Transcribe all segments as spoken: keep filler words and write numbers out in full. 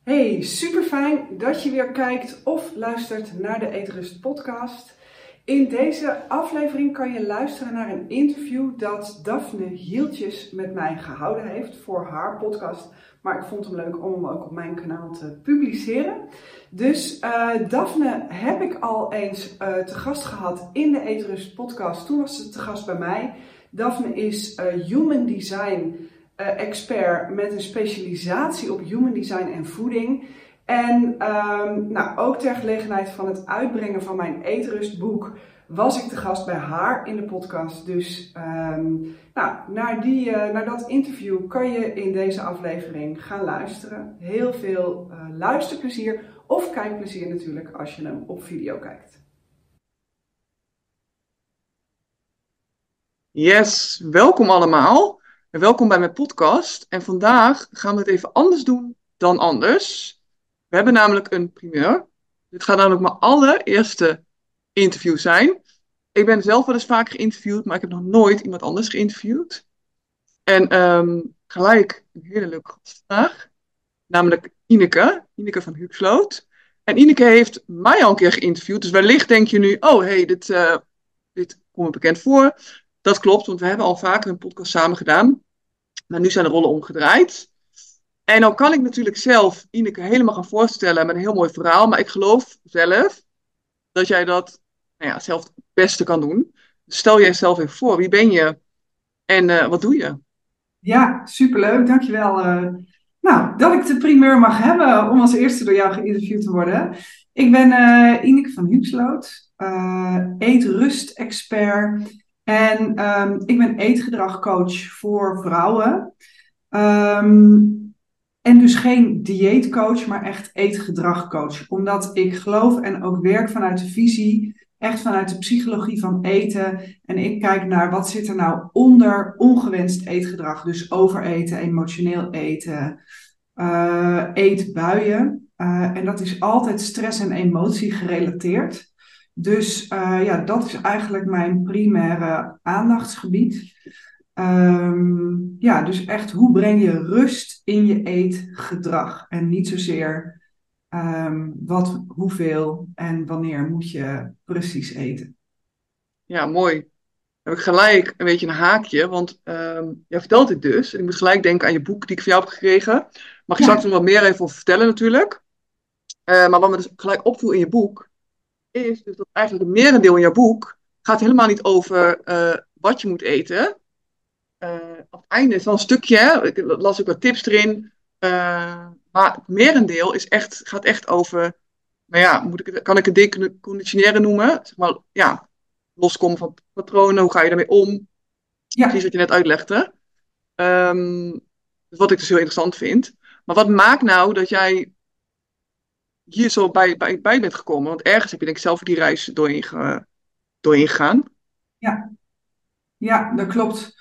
Hey, super fijn dat je weer kijkt of luistert naar de Eetrust podcast. In deze aflevering kan je luisteren naar een interview dat Daphne Hieltjes met mij gehouden heeft voor haar podcast. Maar ik vond hem leuk om hem ook op mijn kanaal te publiceren. Dus uh, Daphne heb ik al eens uh, te gast gehad in de Eetrust podcast. Toen was ze te gast bij mij. Daphne is uh, Human Design Uh, expert met een specialisatie op human design en voeding. En um, nou, ook ter gelegenheid van het uitbrengen van mijn Eetrustboek was ik te gast bij haar in de podcast. Dus um, nou, naar, die, uh, naar dat interview kan je in deze aflevering gaan luisteren. Heel veel uh, luisterplezier of kijkplezier natuurlijk als je hem op video kijkt. Yes, welkom allemaal. En welkom bij mijn podcast. En vandaag gaan we het even anders doen dan anders. We hebben namelijk een primeur. Dit gaat namelijk mijn allereerste interview zijn. Ik ben zelf wel eens vaker geïnterviewd, maar ik heb nog nooit iemand anders geïnterviewd. En um, gelijk een hele leuke gast vandaag. Namelijk Ineke, Ineke van Huxloot. En Ineke heeft mij al een keer geïnterviewd. Dus wellicht denk je nu, oh hey, dit, uh, dit komt me bekend voor. Dat klopt, want we hebben al vaker een podcast samen gedaan. Maar nu zijn de rollen omgedraaid. En dan kan ik natuurlijk zelf Ineke helemaal gaan voorstellen met een heel mooi verhaal. Maar ik geloof zelf dat jij dat nou ja, zelf het beste kan doen. Dus stel jezelf even voor, wie ben je en uh, wat doe je? Ja, superleuk. Dankjewel. Uh, nou, dat ik de primeur mag hebben om als eerste door jou geïnterviewd te worden. Ik ben uh, Ineke van Huxloot, uh, eetrust-expert. En um, ik ben eetgedragcoach voor vrouwen. Um, en dus geen dieetcoach, maar echt eetgedragcoach. Omdat ik geloof en ook werk vanuit de visie, echt vanuit de psychologie van eten. En ik kijk naar wat zit er nou onder ongewenst eetgedrag. Dus overeten, emotioneel eten, uh, eetbuien. Uh, en dat is altijd stress en emotie gerelateerd. Dus uh, ja, dat is eigenlijk mijn primaire aandachtsgebied. Um, ja, dus echt hoe breng je rust in je eetgedrag? En niet zozeer um, wat, hoeveel en wanneer moet je precies eten. Ja, mooi. Dan heb ik gelijk een beetje een haakje, want um, jij vertelt dit dus. En ik moet gelijk denken aan je boek die ik van jou heb gekregen. Mag ik Ja. straks nog wat meer even over vertellen natuurlijk. Uh, maar wat me dus gelijk opviel in je boek, is dus dat eigenlijk het merendeel in jouw boek gaat helemaal niet over uh, wat je moet eten. Uh, op het einde is wel een stukje, hè? Ik las ook wat tips erin. Uh, maar het merendeel is echt, gaat echt over, nou ja, moet ik, kan ik het deconditioneren noemen? Zeg maar, ja, loskomen van patronen, hoe ga je daarmee om? Ja. Precies wat je net uitlegde. Um, wat ik dus heel interessant vind. Maar wat maakt nou dat jij hier zo bij, bij, bij bent gekomen? Want ergens heb je denk ik zelf die reis doorheen, ge, doorheen gegaan. Ja. Ja, dat klopt.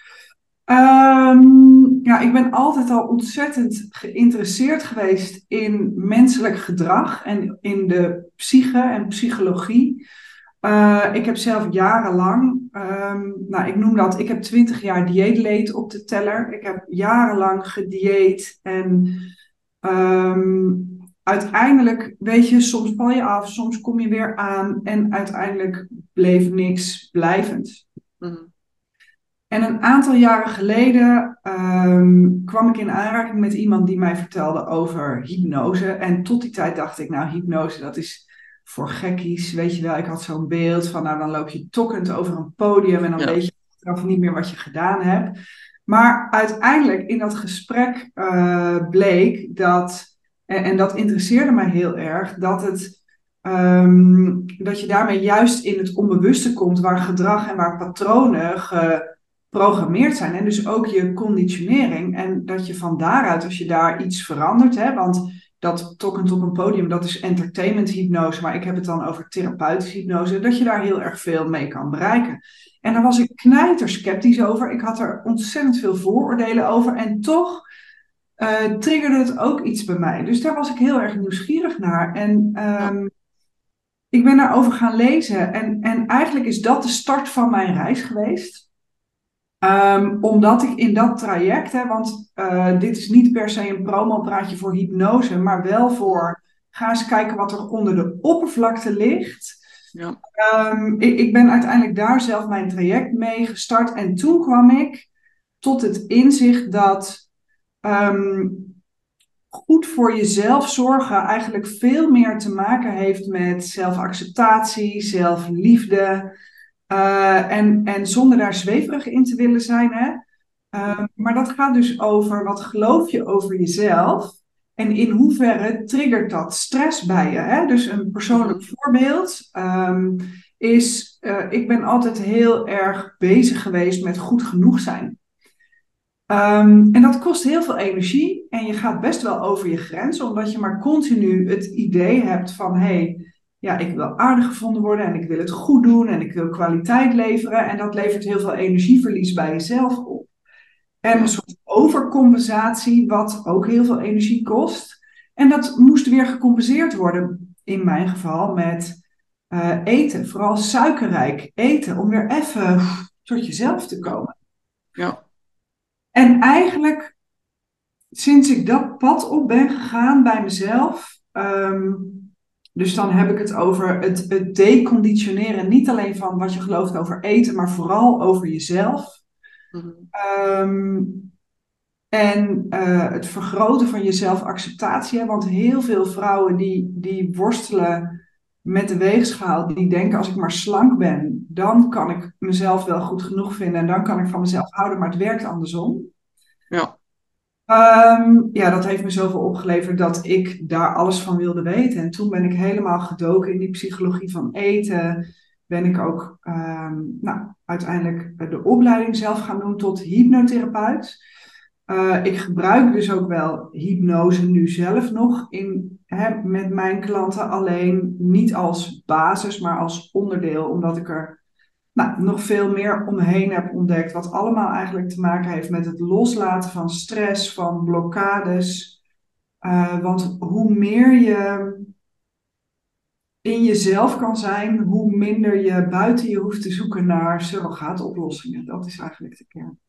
Um, ja, ik ben altijd al ontzettend geïnteresseerd geweest in menselijk gedrag en in de psyche en psychologie. Uh, ik heb zelf jarenlang, um, nou ik noem dat, ik heb twintig jaar dieetleed op de teller. Ik heb jarenlang gedieet en um, uiteindelijk, weet je, soms val je af, soms kom je weer aan en uiteindelijk bleef niks blijvend. Mm-hmm. En een aantal jaren geleden um, kwam ik in aanraking met iemand die mij vertelde over hypnose. En tot die tijd dacht ik, nou hypnose dat is voor gekkies, weet je wel. Ik had zo'n beeld van, nou dan loop je tokkend over een podium en dan ja. weet je achteraf niet meer wat je gedaan hebt. Maar uiteindelijk in dat gesprek uh, bleek dat, en, en dat interesseerde mij heel erg, dat het... Um, dat je daarmee juist in het onbewuste komt waar gedrag en waar patronen geprogrammeerd zijn. En dus ook je conditionering. En dat je van daaruit, als je daar iets verandert, hè, want dat tokkend op een podium, dat is entertainment hypnose, maar ik heb het dan over therapeutische hypnose, dat je daar heel erg veel mee kan bereiken. En daar was ik knijtersceptisch over. Ik had er ontzettend veel vooroordelen over en toch uh, triggerde het ook iets bij mij. Dus daar was ik heel erg nieuwsgierig naar. En um, ik ben daarover gaan lezen en, en eigenlijk is dat de start van mijn reis geweest. Um, omdat ik in dat traject, hè, want uh, dit is niet per se een promopraatje voor hypnose, maar wel voor ga eens kijken wat er onder de oppervlakte ligt. Ja. Um, ik, ik ben uiteindelijk daar zelf mijn traject mee gestart en toen kwam ik tot het inzicht dat um, goed voor jezelf zorgen eigenlijk veel meer te maken heeft met zelfacceptatie, zelfliefde. Uh, en, en zonder daar zweverig in te willen zijn. Hè? Uh, maar dat gaat dus over wat geloof je over jezelf. En in hoeverre triggert dat stress bij je? Hè? Dus een persoonlijk Mm-hmm. voorbeeld um, is, uh, ik ben altijd heel erg bezig geweest met goed genoeg zijn. Um, en dat kost heel veel energie en je gaat best wel over je grens, omdat je maar continu het idee hebt van, hé, hey, ja, ik wil aardig gevonden worden en ik wil het goed doen en ik wil kwaliteit leveren. En dat levert heel veel energieverlies bij jezelf op. En Ja. een soort overcompensatie, wat ook heel veel energie kost. En dat moest weer gecompenseerd worden, in mijn geval, met uh, eten. Vooral suikerrijk eten, om weer even tot jezelf te komen. Ja. En eigenlijk, sinds ik dat pad op ben gegaan bij mezelf, um, dus dan heb ik het over het, het deconditioneren, niet alleen van wat je gelooft over eten, maar vooral over jezelf. Mm-hmm. Um, en uh, het vergroten van je zelfacceptatie, want heel veel vrouwen die, die worstelen met de weegschaal, die denken als ik maar slank ben, dan kan ik mezelf wel goed genoeg vinden en dan kan ik van mezelf houden, maar het werkt andersom. Ja. Um, ja, dat heeft me zoveel opgeleverd dat ik daar alles van wilde weten. En toen ben ik helemaal gedoken in die psychologie van eten. Ben ik ook um, nou, uiteindelijk de opleiding zelf gaan doen tot hypnotherapeut. Uh, ik gebruik dus ook wel hypnose nu zelf nog in, hè, met mijn klanten. Alleen niet als basis, maar als onderdeel. Omdat ik er nou, nog veel meer omheen heb ontdekt. Wat allemaal eigenlijk te maken heeft met het loslaten van stress, van blokkades. Uh, want hoe meer je in jezelf kan zijn, hoe minder je buiten je hoeft te zoeken naar surrogaatoplossingen. Dat is eigenlijk de kern.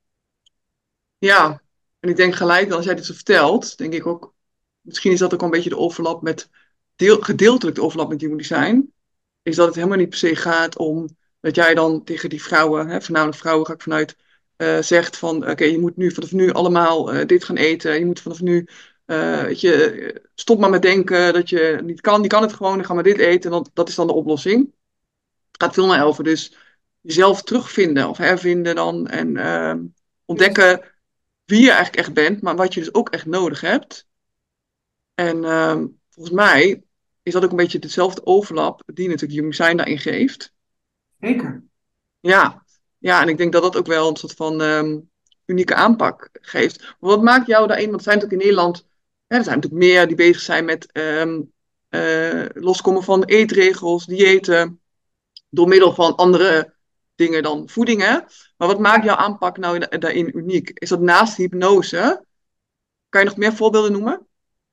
Ja, en ik denk gelijk, als jij dit zo vertelt, denk ik ook, misschien is dat ook een beetje de overlap met, deel, gedeeltelijk de overlap met human design, is dat het helemaal niet per se gaat om dat jij dan tegen die vrouwen, hè, voornamelijk vrouwen ga ik vanuit, uh, zegt van, oké, okay, je moet nu vanaf nu allemaal uh, dit gaan eten, je moet vanaf nu, uh, weet je, stop maar met denken dat je niet kan, je kan het gewoon, dan ga maar dit eten, en dat is dan de oplossing. Het gaat veel meer over, dus jezelf terugvinden of hervinden dan en uh, ontdekken wie je eigenlijk echt bent, maar wat je dus ook echt nodig hebt. En uh, volgens mij is dat ook een beetje dezelfde overlap die natuurlijk Human Design daarin geeft. Zeker. Ja, ja, en ik denk dat dat ook wel een soort van um, unieke aanpak geeft. Maar wat maakt jou daarin? Want er zijn natuurlijk in Nederland, hè, er zijn natuurlijk meer die bezig zijn met um, uh, loskomen van eetregels, diëten, door middel van andere dingen dan voeding. Hè? Maar wat maakt jouw aanpak nou daarin uniek? Is dat naast hypnose? Kan je nog meer voorbeelden noemen?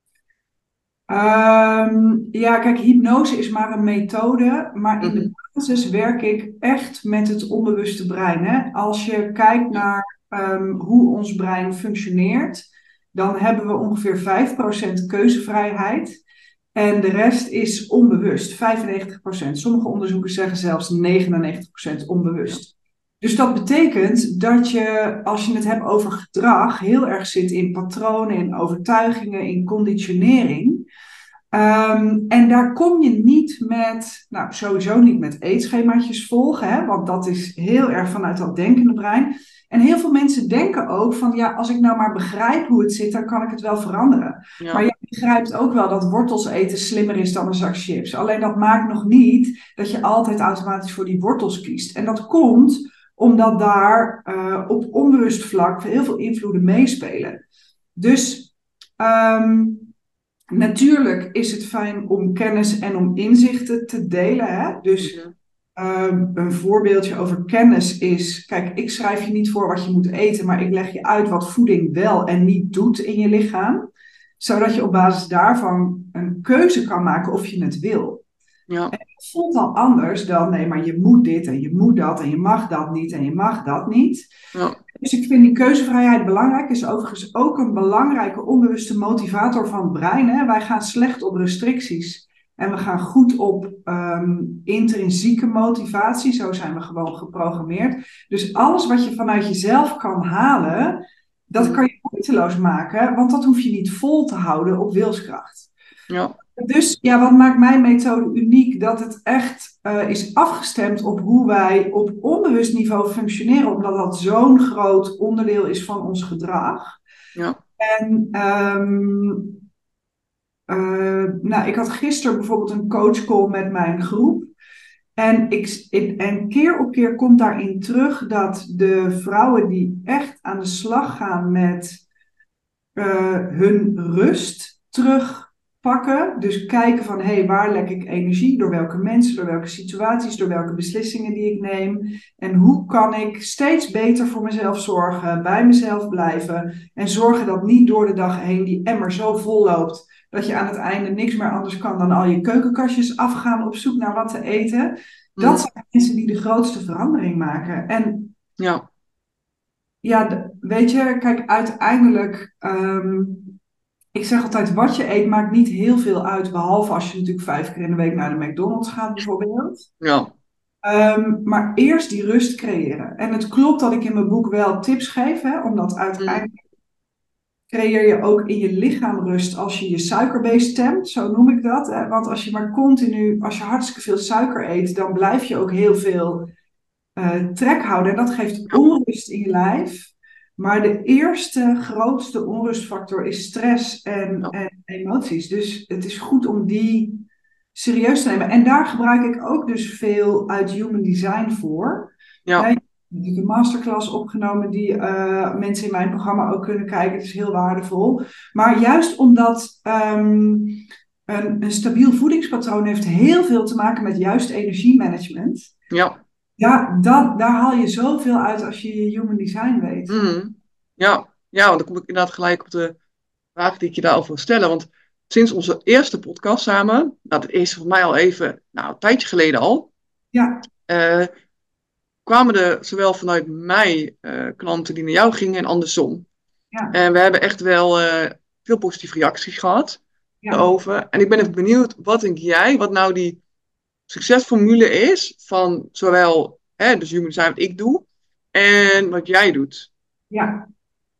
Um, ja, kijk, hypnose is maar een methode, maar in de Mm-hmm. basis werk ik echt met het onbewuste brein. Hè? Als je kijkt Ja. naar um, hoe ons brein functioneert, dan hebben we ongeveer vijf procent keuzevrijheid en de rest is onbewust, vijfennegentig procent. Sommige onderzoeken zeggen zelfs negenennegentig procent onbewust. Dus dat betekent dat je, als je het hebt over gedrag, heel erg zit in patronen, in overtuigingen, in conditionering. Um, en daar kom je niet met, nou sowieso niet met eetschemaatjes volgen, hè, want dat is heel erg vanuit dat denkende brein. En heel veel mensen denken ook van, ja, als ik nou maar begrijp hoe het zit, dan kan ik het wel veranderen. Ja. Maar je begrijpt ook wel dat wortels eten slimmer is dan een zak chips. Alleen dat maakt nog niet dat je altijd automatisch voor die wortels kiest. En dat komt omdat daar uh, op onbewust vlak heel veel invloeden meespelen. Dus um, natuurlijk is het fijn om kennis en om inzichten te delen. Hè? Dus Mm-hmm. um, een voorbeeldje over kennis is, kijk, ik schrijf je niet voor wat je moet eten, maar ik leg je uit wat voeding wel en niet doet in je lichaam. Zodat je op basis daarvan een keuze kan maken of je het wil. Ja. En dat voelt al anders dan, nee, maar je moet dit en je moet dat en je mag dat niet en je mag dat niet. Ja. Dus ik vind die keuzevrijheid belangrijk. Is overigens ook een belangrijke onbewuste motivator van het brein. Hè? Wij gaan slecht op restricties. En we gaan goed op um, intrinsieke motivatie. Zo zijn we gewoon geprogrammeerd. Dus alles wat je vanuit jezelf kan halen, dat kan je moeiteloos maken. Want dat hoef je niet vol te houden op wilskracht. Ja. Dus ja, wat maakt mijn methode uniek? Dat het echt uh, is afgestemd op hoe wij op onbewust niveau functioneren. Omdat dat zo'n groot onderdeel is van ons gedrag. Ja. En um, uh, nou, ik had gisteren bijvoorbeeld een coachcall met mijn groep. En, ik, ik, en keer op keer komt daarin terug dat de vrouwen die echt aan de slag gaan met uh, hun rust terugpakken. Dus kijken van, hé, hey, waar lek ik energie? Door welke mensen, door welke situaties, door welke beslissingen die ik neem. En hoe kan ik steeds beter voor mezelf zorgen, bij mezelf blijven. En zorgen dat niet door de dag heen die emmer zo vol loopt dat je aan het einde niks meer anders kan dan al je keukenkastjes afgaan op zoek naar wat te eten. Dat mm. zijn mensen die de grootste verandering maken. En ja, ja, weet je, kijk, uiteindelijk, um, ik zeg altijd, wat je eet maakt niet heel veel uit, behalve als je natuurlijk vijf keer in de week naar de McDonald's gaat bijvoorbeeld. Ja. Um, maar eerst die rust creëren. En het klopt dat ik in mijn boek wel tips geef, hè, omdat uiteindelijk mm. creëer je ook in je lichaam rust als je je suikerbeest stemt, zo noem ik dat. Hè? Want als je maar continu, als je hartstikke veel suiker eet, dan blijf je ook heel veel uh, trek houden. En dat geeft onrust in je lijf. Maar de eerste grootste onrustfactor is stress en, ja. en emoties. Dus het is goed om die serieus te nemen. En daar gebruik ik ook dus veel uit Human Design voor. Ja. Ja, ik heb een masterclass opgenomen die uh, mensen in mijn programma ook kunnen kijken. Het is heel waardevol. Maar juist omdat um, een, een stabiel voedingspatroon heeft heel veel te maken met juist energiemanagement. Ja. Ja, dat, daar haal je zoveel uit als je je Human Design weet. Mm. Ja. Ja, want dan kom ik inderdaad gelijk op de vraag die ik je daarover wil stellen. Want sinds onze eerste podcast samen, nou dat is voor mij al even, nou een tijdje geleden al. Ja. Uh, kwamen er zowel vanuit mij uh, klanten die naar jou gingen en andersom. Ja. En we hebben echt wel uh, veel positieve reacties gehad ja. daarover. En ik ben even benieuwd, wat denk jij, wat nou die succesformule is van zowel hè, dus Human Design wat ik doe en wat jij doet? Ja.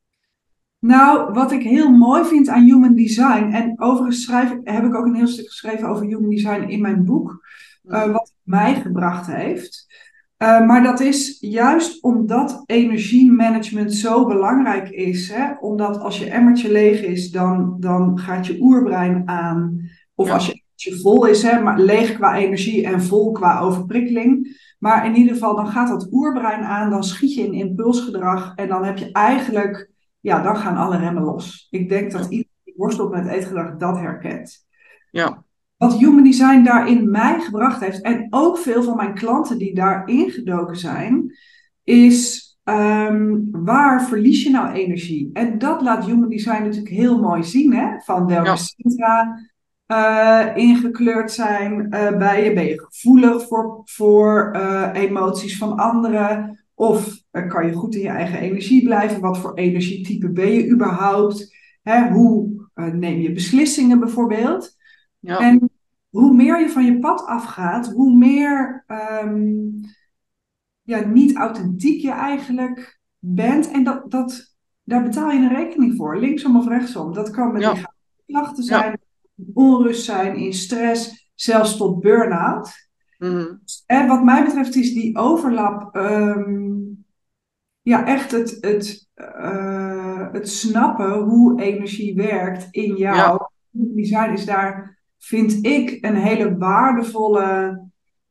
Nou, wat ik heel mooi vind aan Human Design, en overigens schrijf, heb ik ook een heel stuk geschreven over Human Design in mijn boek, uh, wat het mij gebracht heeft. Uh, maar dat is juist omdat energiemanagement zo belangrijk is. Hè? Omdat als je emmertje leeg is, dan, dan gaat je oerbrein aan. Of ja. als je emmertje vol is, hè, maar leeg qua energie en vol qua overprikkeling. Maar in ieder geval, dan gaat dat oerbrein aan, dan schiet je in impulsgedrag. En dan heb je eigenlijk, ja, dan gaan alle remmen los. Ik denk dat iedereen die worstelt met eetgedrag dat herkent. Ja. Wat Human Design daarin mij gebracht heeft, en ook veel van mijn klanten die daarin gedoken zijn, is um, waar verlies je nou energie? En dat laat Human Design natuurlijk heel mooi zien, hè? Van welke ja. centra uh, ingekleurd zijn uh, bij je. Ben je gevoelig voor, voor uh, emoties van anderen? Of uh, kan je goed in je eigen energie blijven? Wat voor energietype ben je überhaupt? Hè? Hoe uh, neem je beslissingen bijvoorbeeld? Ja. En hoe meer je van je pad afgaat, hoe meer um, ja, niet authentiek je eigenlijk bent. En dat, dat, daar betaal je een rekening voor, linksom of rechtsom. Dat kan met ja. klachten zijn, ja. onrust zijn, in stress, zelfs tot burn-out. Mm-hmm. En wat mij betreft is die overlap um, ja, echt het, het, uh, het snappen hoe energie werkt in jou. Ja. Design is daar, vind ik, een hele waardevolle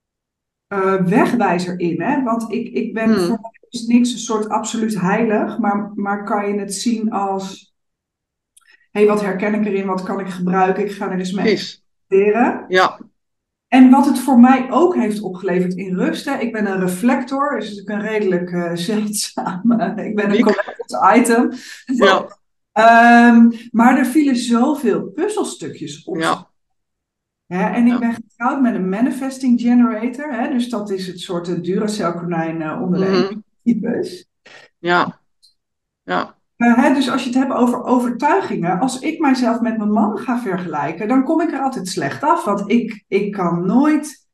uh, wegwijzer in. Hè? Want ik, ik ben hmm. voor mij is niks een soort absoluut heilig, maar, maar kan je het zien als, hé, hey, wat herken ik erin, wat kan ik gebruiken, ik ga er eens mee experimenteren. Ja. En wat het voor mij ook heeft opgeleverd in rust. Hè? Ik ben een reflector, dus ik ben redelijk uh, zeldzaam. Uh, ik ben een collectors item. Ja. Um, maar er vielen zoveel puzzelstukjes op. Ja. Hè? En ik ja. ben getrouwd met een manifesting generator. Hè? Dus dat is het soort Duracell konijn uh, onder de mm-hmm. types. Ja. ja, Uh, hè, dus als je het hebt over overtuigingen, als ik mijzelf met mijn man ga vergelijken, dan kom ik er altijd slecht af. Want ik, ik kan nooit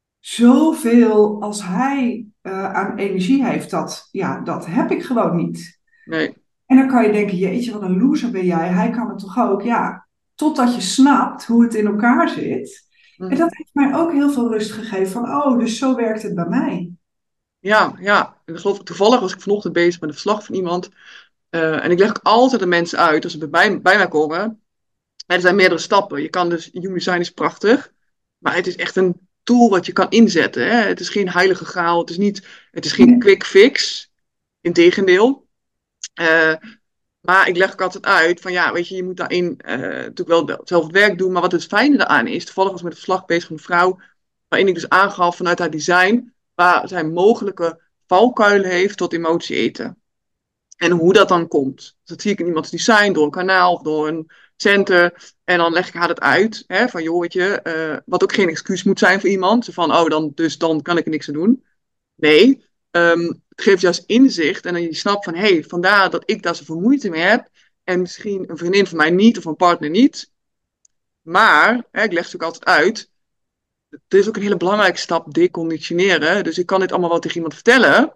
zoveel als hij uh, aan energie heeft. Dat, ja, dat heb ik gewoon niet. nee. En dan kan je denken, jeetje, wat een loser ben jij. Hij kan het toch ook? Ja, totdat je snapt hoe het in elkaar zit. En Mhm. dat heeft mij ook heel veel rust gegeven van, oh, dus zo werkt het bij mij. Ja, ja. En ik geloof, toevallig was ik vanochtend bezig met een verslag van iemand. Eh, en ik leg ook altijd de mensen uit, als ze bij, mij- bij mij komen. En er zijn meerdere stappen. Je kan dus, human design is prachtig. Maar het is echt een tool wat je kan inzetten. Hè? Het is geen heilige graal. Het is, niet, het is geen quick fix. Integendeel. Eh Maar ik leg ook altijd uit van ja, weet je, je moet daarin eh, natuurlijk wel zelf het werk doen. Maar wat het fijne daaraan is, toevallig was ik met een verslag bezig van een vrouw, waarin ik dus aangaf vanuit haar design, waar zij mogelijke valkuilen heeft tot emotie eten. En hoe dat dan komt. Dus dat zie ik in iemands design, door een kanaal of door een center. En dan leg ik haar dat uit, hè, van joh, weet je, eh, wat ook geen excuus moet zijn voor iemand. Zo van, oh, dan, dus dan kan ik er niks aan doen. Nee, ehm, het geeft juist inzicht en dan je snapt van, hé, hey, vandaar dat ik daar zoveel moeite mee heb en misschien een vriendin van mij niet of een partner niet. Maar, hè, ik leg het ook altijd uit, het is ook een hele belangrijke stap, deconditioneren. Dus ik kan dit allemaal wel tegen iemand vertellen.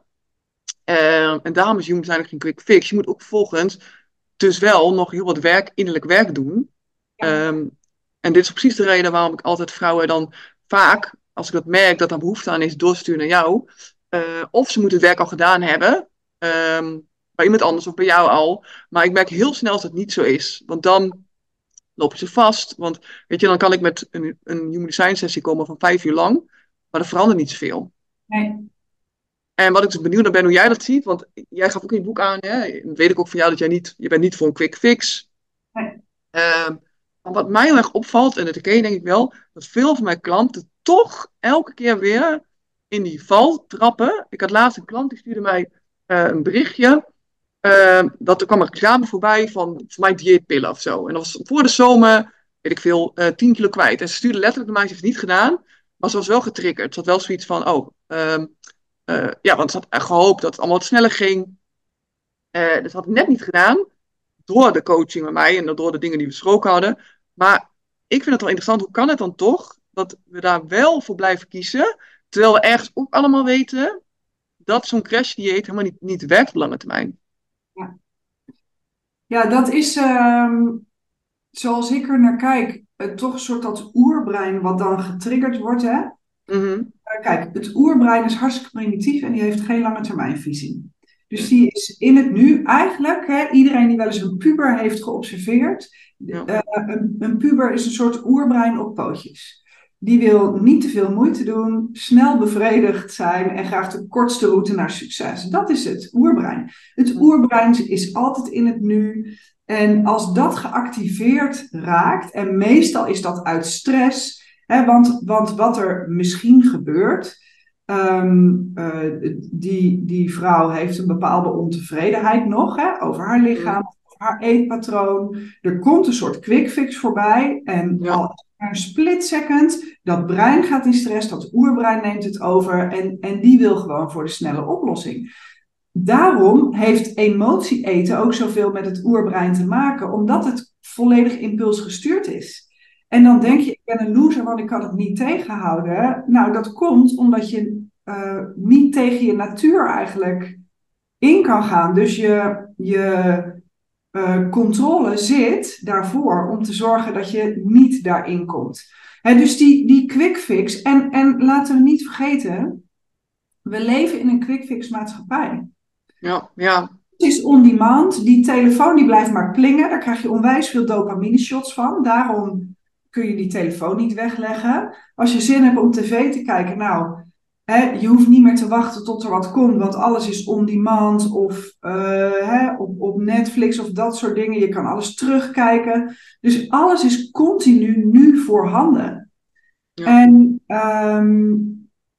Ehm, en daarom is human design geen quick fix. Je moet ook vervolgens dus wel nog heel wat werk, innerlijk werk doen. Ja, Ehm, en dit is precies de reden waarom ik altijd vrouwen dan vaak, als ik dat merk dat daar behoefte aan is, doorstuur naar jou. Uh, of ze moeten het werk al gedaan hebben, um, bij iemand anders of bij jou al. Maar ik merk heel snel dat het niet zo is. Want dan lopen ze vast. Want weet je, dan kan ik met een, een human design sessie komen van vijf uur lang. Maar er verandert niet zoveel. nee, En wat ik dus benieuwd naar ben hoe jij dat ziet. Want jij gaf ook in het boek aan, hè, dat weet ik ook van jou, dat jij niet, je bent niet voor een quick fix. nee. Uh, maar wat mij heel erg opvalt, en dat herken je denk ik wel, dat veel van mijn klanten toch elke keer weer in die val trappen. Ik had laatst een klant die stuurde mij uh, een berichtje. Uh, dat er kwam een reclame voorbij van voor mij dieetpillen of zo. En dat was voor de zomer, weet ik veel, uh, tien kilo kwijt. En ze stuurde letterlijk naar mij, ze heeft het niet gedaan. Maar ze was wel getriggerd. Ze had wel zoiets van, oh, um, uh, ja, want ze had gehoopt dat het allemaal wat sneller ging. Uh, dus had ik net niet gedaan door de coaching met mij en door de dingen die we besproken hadden. Maar ik vind het wel interessant, hoe kan het dan toch dat we daar wel voor blijven kiezen, terwijl we ergens ook allemaal weten dat zo'n crashdieet helemaal niet, niet werkt op lange termijn. Ja, ja dat is, ehm, zoals ik er naar kijk, eh, toch een soort dat oerbrein wat dan getriggerd wordt, hè? Mm-hmm. Kijk, het oerbrein is hartstikke primitief en die heeft geen lange termijnvisie. Dus die is in het nu eigenlijk, hè, iedereen die wel eens een puber heeft geobserveerd, Ja. uh, een, een puber is een soort oerbrein op pootjes. Die wil niet te veel moeite doen, snel bevredigd zijn en graag de kortste route naar succes. Dat is het oerbrein. Het oerbrein is altijd in het nu. En als dat geactiveerd raakt, en meestal is dat uit stress. He, want, want wat er misschien gebeurt, um, uh, die, die vrouw heeft een bepaalde ontevredenheid nog he, over haar lichaam, over haar eetpatroon. Er komt een soort quick fix voorbij en Ja. al een split second, dat brein gaat in stress, dat oerbrein neemt het over en, en die wil gewoon voor de snelle oplossing. Daarom heeft emotie eten ook zoveel met het oerbrein te maken, omdat het volledig impulsgestuurd is. En dan denk je, ik ben een loser, want ik kan het niet tegenhouden. Nou, dat komt omdat je uh, niet tegen je natuur eigenlijk in kan gaan. Dus je, je uh, controle zit daarvoor om te zorgen dat je niet daarin komt. He, dus die, die quick fix, en, en laten we niet vergeten, we leven in een quick fix maatschappij. Ja, ja. Het is on demand, die telefoon die blijft maar plingen, daar krijg je onwijs veel dopamine shots van. Daarom kun je die telefoon niet wegleggen. Als je zin hebt om tv te kijken, nou, hè, je hoeft niet meer te wachten tot er wat komt, want alles is on demand of uh, hè, op, op Netflix of dat soort dingen. Je kan alles terugkijken. Dus alles is continu nu voorhanden. Ja. En um,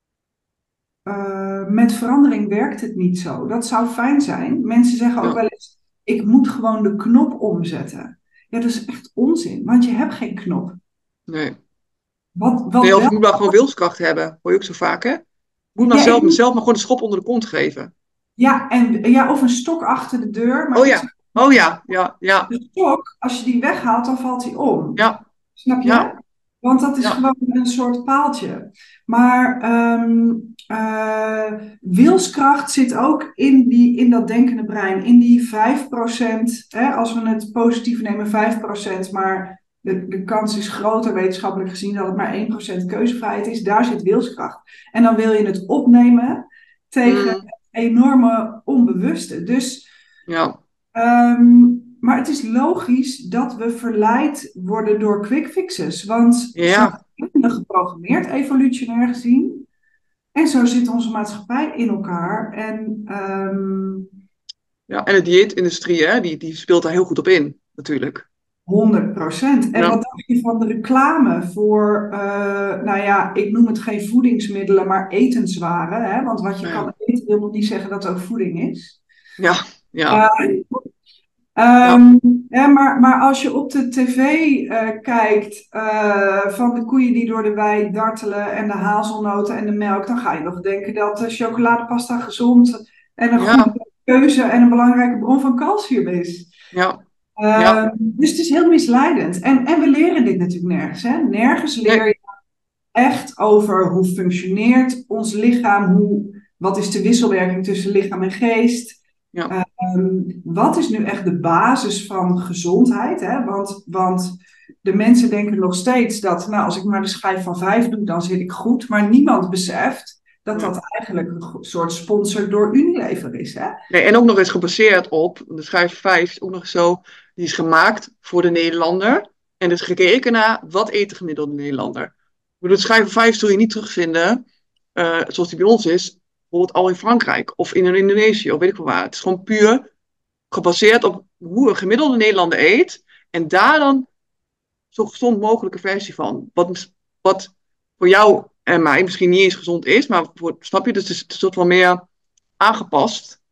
uh, met verandering werkt het niet zo. Dat zou fijn zijn. Mensen zeggen ook ja. wel eens, ik moet gewoon de knop omzetten. Ja, dat is echt onzin, want je hebt geen knop. Nee. Wat, wat nee, of wel... je moet maar gewoon wilskracht hebben. Hoor je ook zo vaak, hè? Je moet maar ja, zelf, ik... mezelf maar gewoon een schop onder de kont geven. Ja, en, ja, of een stok achter de deur. Maar Oh dat ja, is oh ja, ja, ja, de stok, als je die weghaalt, dan valt die om. ja, Snap ja, je? Want dat is ja. gewoon een soort paaltje. Maar ehm, eh, wilskracht zit ook in, die, in dat denkende brein. In die vijf procent, hè, als we het positief nemen, vijf procent, maar de, de kans is groter wetenschappelijk gezien dat het maar één procent keuzevrijheid is. Daar zit wilskracht. En dan wil je het opnemen tegen Mm, het enorme onbewuste. Dus ja, Ehm, maar het is logisch dat we verleid worden door quick fixes. Want zo ja, zijn we geprogrammeerd, evolutionair gezien. En zo zit onze maatschappij in elkaar. En ehm ja. En de dieetindustrie, hè, die, die speelt daar heel goed op in, natuurlijk. honderd procent. En wat Ja, dacht je van de reclame voor, eh, nou ja, ik noem het geen voedingsmiddelen, maar etenswaren. Hè? Want wat je ja, kan eten wil nog niet zeggen dat het ook voeding is. ja, ja, Uh, ja, Ehm, ja, maar, maar als je op de tv eh, kijkt eh, van de koeien die door de wei dartelen en de hazelnoten en de melk, dan ga je nog denken dat de chocoladepasta gezond en een ja, goede keuze en een belangrijke bron van calcium is. ja, ja. Ehm, dus het is heel misleidend. En, en we leren dit natuurlijk nergens. Hè? Nergens leer Nee, je echt over hoe functioneert ons lichaam, hoe, wat is de wisselwerking tussen lichaam en geest. ja, Ehm, wat is nu echt de basis van gezondheid? Hè? Want, want de mensen denken nog steeds dat, nou, als ik maar de schijf van vijf doe, dan zit ik goed. Maar niemand beseft dat ja. dat eigenlijk een go- soort sponsor door Unilever is. Hè? Nee, en ook nog eens gebaseerd op, de schijf vijf is ook nog zo, die is gemaakt voor de Nederlander. En dus gekeken naar, wat eet de gemiddelde Nederlander? Ik bedoel, de schijf vijf zul je niet terugvinden, eh, zoals die bij ons is, bijvoorbeeld al in Frankrijk of in Indonesië of weet ik wel waar. Het is gewoon puur gebaseerd op hoe een gemiddelde Nederlander eet. En daar dan zo gezond mogelijke versie van. Wat, wat voor jou en mij misschien niet eens gezond is, maar voor, snap je? Dus het is een soort van meer aangepast.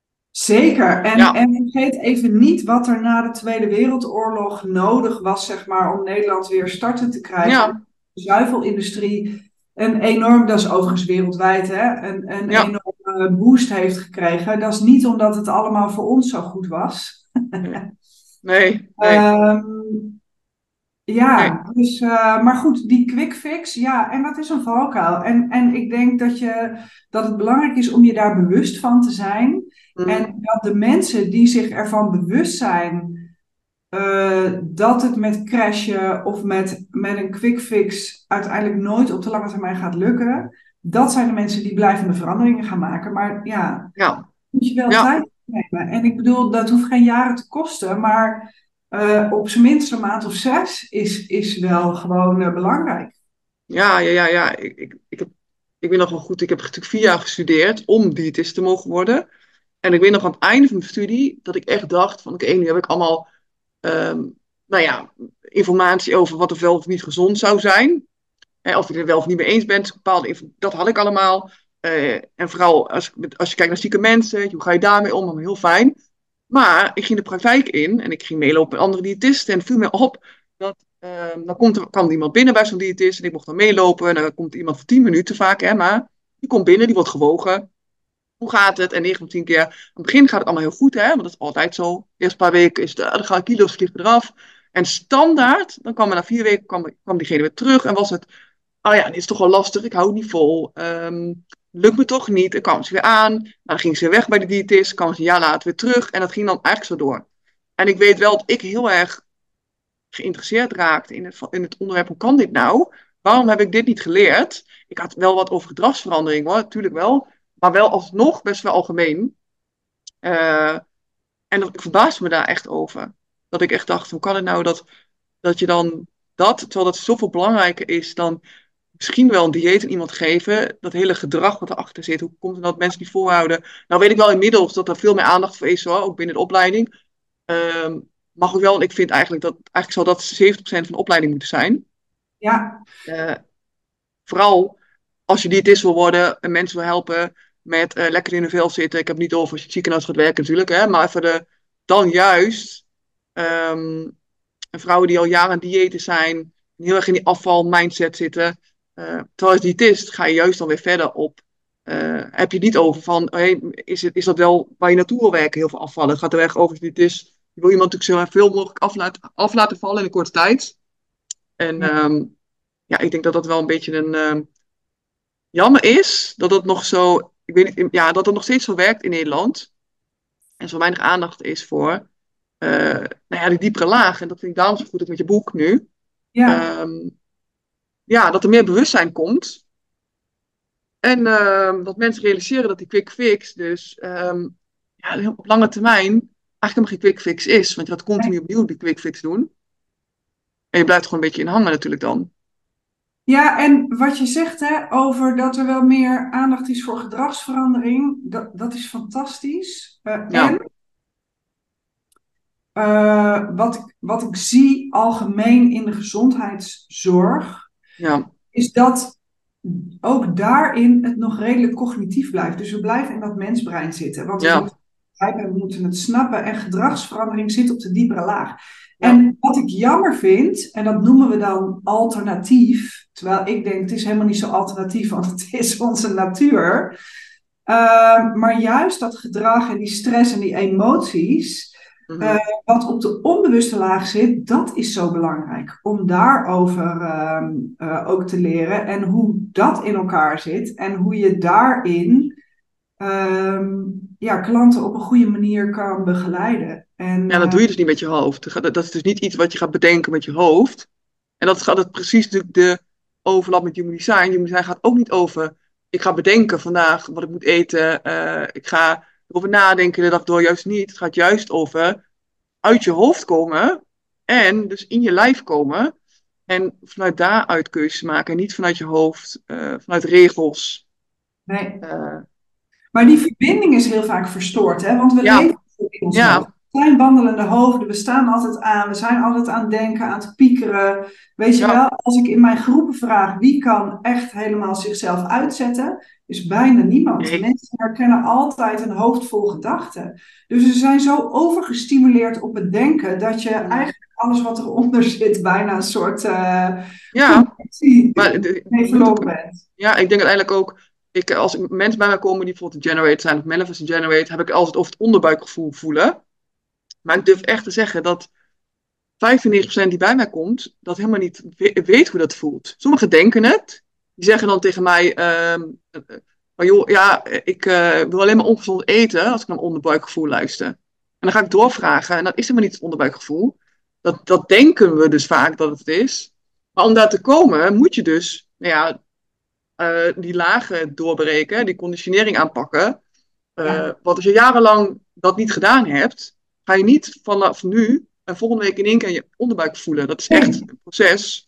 Zeker. En, Ja, en vergeet even niet wat er na de Tweede Wereldoorlog nodig was, zeg maar, om Nederland weer starten te krijgen. ja, De zuivelindustrie een enorm, dat is overigens wereldwijd, hè, een, een ja. enorme boost heeft gekregen. Dat is niet omdat het allemaal voor ons zo goed was. Nee, nee, nee, Ehm, nee. ja, dus, eh, maar goed, die quick fix, ja, en dat is een valkuil. En, en ik denk dat, je, dat het belangrijk is om je daar bewust van te zijn. En Mm, dat de mensen die zich ervan bewust zijn eh, dat het met crashen of met, met een quick fix uiteindelijk nooit op de lange termijn gaat lukken, dat zijn de mensen die blijvende veranderingen gaan maken. Maar ja, ja, moet je wel ja, tijd nemen. En ik bedoel, dat hoeft geen jaren te kosten, maar eh, op zijn minst een maand of zes is, is wel gewoon eh, belangrijk. ja, ja, ja, ja. Ik, ik, ik, heb, ik weet nog wel goed, ik heb natuurlijk vier jaar gestudeerd om diëtist te mogen worden. En ik weet nog aan het einde van mijn studie dat ik echt dacht van, oké, nu heb ik allemaal, ehm, nou ja, informatie over wat er wel of niet gezond zou zijn. Hè, of ik er wel of niet mee eens ben, dus bepaalde info- dat had ik allemaal. Eh, en vooral als, als je kijkt naar zieke mensen, hoe ga je daarmee om? Allemaal heel fijn. Maar ik ging de praktijk in en ik ging meelopen met andere diëtisten. En het viel me op dat ehm, dan komt er, kwam iemand binnen bij zo'n diëtist en ik mocht dan meelopen. En dan komt iemand voor tien minuten vaak, hè, maar die komt binnen, die wordt gewogen. Hoe gaat het? En negen van tien keer, aan het begin gaat het allemaal heel goed, hè, want dat is altijd zo. De eerste paar weken is het, eh, dan gaan kilo's vliegen eraf. En standaard, dan kwam er na vier weken kwam, kwam diegene weer terug en was het, oh ja, dit is toch wel lastig, ik hou het niet vol. Ehm, lukt me toch niet. Dan kwam ze weer aan. Nou, dan ging ze weer weg bij de diëtist. kwam ze een jaar later weer terug. En dat ging dan eigenlijk zo door. En ik weet wel dat ik heel erg geïnteresseerd raakte in het, in het onderwerp. Hoe kan dit nou? Waarom heb ik dit niet geleerd? Ik had wel wat over gedragsverandering hoor, natuurlijk wel. Maar wel alsnog best wel algemeen. Eh, en dat, ik verbaasde me daar echt over. Dat ik echt dacht, hoe kan het nou dat, dat je dan dat, terwijl dat zoveel belangrijker is dan misschien wel een dieet aan iemand geven. Dat hele gedrag wat erachter zit. Hoe komt het dat mensen niet volhouden? Nou weet ik wel inmiddels dat er veel meer aandacht voor is, hoor, ook binnen de opleiding. Ehm mag ook wel, ik vind eigenlijk dat eigenlijk zou dat zeventig procent van de opleiding moeten zijn. Ja, Eh, vooral als je diëtist wil worden en mensen wil helpen met eh, lekker in hun vel zitten. Ik heb het niet over als je het ziekenhuis gaat werken natuurlijk, hè, maar voor de, dan juist ehm, vrouwen die al jaren aan diëten zijn, heel erg in die afval mindset zitten. Uh, terwijl als diëtist ga je juist dan weer verder op uh, heb je het niet over van, hey, is, het, is dat wel waar je naartoe wil werken, heel veel afvallen. Het gaat er echt over, dit is, je wil iemand natuurlijk zo veel mogelijk af laten, af laten vallen in een korte tijd. En um, ja, ik denk dat dat wel een beetje een um, jammer is, dat het nog zo, ik weet niet, ja, dat het nog steeds zo werkt in Nederland. En zo weinig aandacht is voor, uh, nou ja, die diepere laag. En dat vind ik daarom zo goed ook met je boek nu. Ja. Um, ja, dat er meer bewustzijn komt. En uh, dat mensen realiseren dat die quick fix dus um, ja, op lange termijn eigenlijk helemaal geen quick fix is. Want je gaat continu opnieuw die quick fix doen. En je blijft gewoon een beetje in hangen natuurlijk dan. Ja, en wat je zegt hè, over dat er wel meer aandacht is voor gedragsverandering, dat, dat is fantastisch. Uh, Ja. En uh, wat, ik, wat ik zie algemeen in de gezondheidszorg, Ja. is dat ook daarin het nog redelijk cognitief blijft. Dus we blijven in dat mensbrein zitten. Want we Ja. moeten het begrijpen, we moeten het snappen. En gedragsverandering zit op de diepere laag. Ja. En wat ik jammer vind, en dat noemen we dan alternatief. Terwijl ik denk, het is helemaal niet zo alternatief, want het is onze natuur. Uh, maar juist dat gedrag en die stress en die emoties, Mm-hmm. uh, wat op de onbewuste laag zit, dat is zo belangrijk. Om daarover uh, uh, ook te leren en hoe dat in elkaar zit. En hoe je daarin uh, ja, klanten op een goede manier kan begeleiden. En, ja, dat doe je dus niet met je hoofd. Dat is dus niet iets wat je gaat bedenken met je hoofd. En dat gaat het precies de, de overlap met human design. Human design gaat ook niet over, ik ga bedenken vandaag wat ik moet eten. Uh, ik ga erover nadenken de dag door, juist niet. Het gaat juist over uit je hoofd komen en dus in je lijf komen. En vanuit daaruit keuzes maken. En niet vanuit je hoofd, uh, vanuit regels. Nee. Uh, maar die verbinding is heel vaak verstoord, hè? Want we ja. leven in ons ja. hoofd. We zijn wandelende hoofden, we staan altijd aan, we zijn altijd aan het denken, aan het piekeren. Weet je ja. wel, als ik in mijn groepen vraag wie kan echt helemaal zichzelf uitzetten, is bijna niemand. Nee. Mensen herkennen altijd een hoofd vol gedachten. Dus ze zijn zo overgestimuleerd op het denken dat je Mm. eigenlijk alles wat eronder zit bijna een soort uh, ja, maar mee verloren bent. Ja, ik denk uiteindelijk ook, ik, als mensen bij mij komen die bijvoorbeeld generate zijn of manifest generate, heb ik altijd over het onderbuikgevoel voelen. Maar ik durf echt te zeggen dat vijfennegentig procent die bij mij komt, dat helemaal niet weet hoe dat voelt. Sommigen denken het. Die zeggen dan tegen mij, um, uh, joh, ja, ik uh, wil alleen maar ongezond eten als ik naar onderbuikgevoel luister. En dan ga ik doorvragen en dat is helemaal niet het onderbuikgevoel. Dat, dat denken we dus vaak dat het is. Maar om daar te komen, moet je dus, nou ja, uh, die lagen doorbreken, die conditionering aanpakken. Uh, ja. Want als je jarenlang dat niet gedaan hebt, ga je niet vanaf nu en volgende week in één keer je onderbuik voelen. Dat is echt een proces.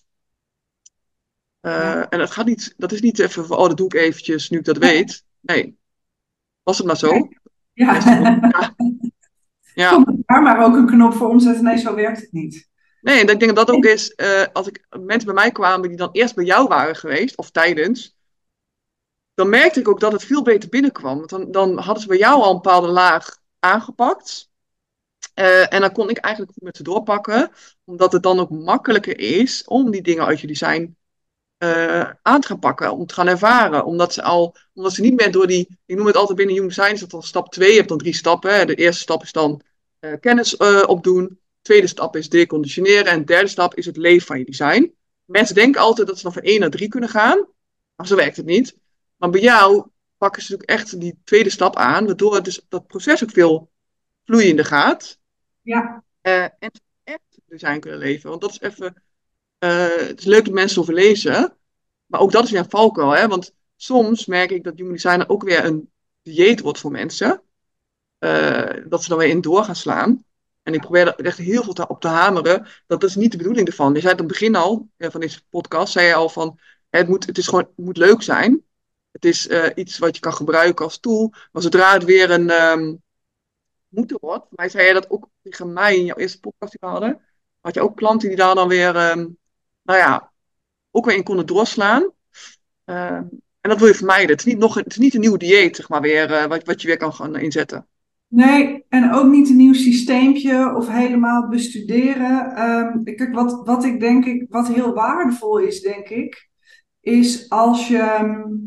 Uh, ja. En dat gaat niet, dat is niet even van, oh, dat doe ik eventjes nu ik dat weet. Nee. Was het maar zo? Nee. Ja. Ja. Ja. Maar, maar ook een knop voor omzetten. Nee, zo werkt het niet. Nee, en ik denk dat dat ook is, uh, als ik mensen bij mij kwamen die dan eerst bij jou waren geweest, of tijdens, dan merkte ik ook dat het veel beter binnenkwam. Want dan, dan hadden ze bij jou al een bepaalde laag aangepakt. Uh, en dan kon ik eigenlijk goed met ze doorpakken. Omdat het dan ook makkelijker is om die dingen uit je design uh, aan te gaan pakken. Om te gaan ervaren. Omdat ze al, omdat ze niet meer door die, ik noem het altijd binnen Human Design, is dat dan stap twee. Je hebt dan drie stappen. Hè. De eerste stap is dan uh, kennis uh, opdoen. De tweede stap is deconditioneren. En de derde stap is het leven van je design. Mensen denken altijd dat ze dan van één naar drie kunnen gaan. Maar zo werkt het niet. Maar bij jou pakken ze natuurlijk echt die tweede stap aan. Waardoor het dus dat proces ook veel vloeiender gaat. Ja. Uh, en echt design kunnen leven. Want dat is even... Uh, het is leuk dat mensen over lezen. Maar ook dat is weer een valkuil. Hè? Want soms merk ik dat human design ook weer een dieet wordt voor mensen. Uh, dat ze dan weer in door gaan slaan. En ik probeer er echt heel veel te, op te hameren. Dat is niet de bedoeling ervan. Je zei het aan het begin al, uh, van deze podcast, zei je al van... Het moet, het is gewoon, het moet leuk zijn. Het is uh, iets wat je kan gebruiken als tool. Maar zodra het weer een... Um, moeten wordt. Maar zei jij dat ook tegen mij in jouw eerste podcast die we hadden? Had je ook klanten die daar dan weer, um, nou ja, ook weer in konden doorslaan. Uh, en dat wil je vermijden. Het is niet, nog een, het is niet een nieuw dieet, zeg maar, weer, uh, wat, wat je weer kan gaan inzetten. Nee, en ook niet een nieuw systeempje of helemaal bestuderen. Um, kijk, wat, wat ik denk ik, wat heel waardevol is, denk ik, is als je... Um,